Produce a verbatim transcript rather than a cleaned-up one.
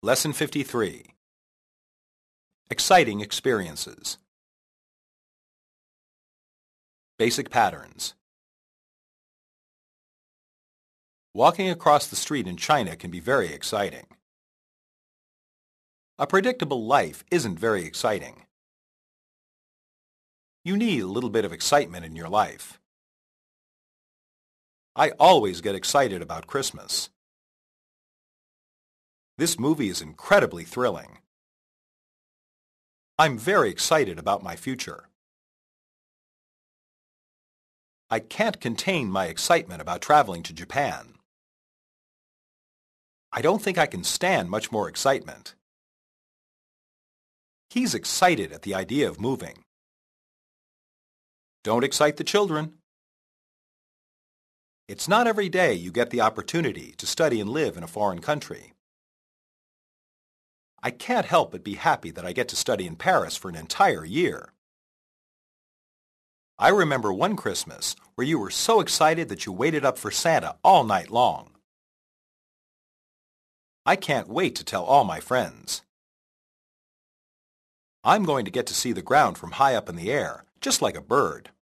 Lesson fifty-three. Exciting experiences. Basic patterns. Walking across the street in China can be very exciting. A predictable life isn't very exciting. You need a little bit of excitement in your life. I always get excited about Christmas. This movie is incredibly thrilling. I'm very excited about my future. I can't contain my excitement about traveling to Japan. I don't think I can stand much more excitement. He's excited at the idea of moving. Don't excite the children. It's not every day you get the opportunity to study and live in a foreign country. I can't help but be happy that I get to study in Paris for an entire year. I remember one Christmas where you were so excited that you waited up for Santa all night long. I can't wait to tell all my friends. I'm going to get to see the ground from high up in the air, just like a bird.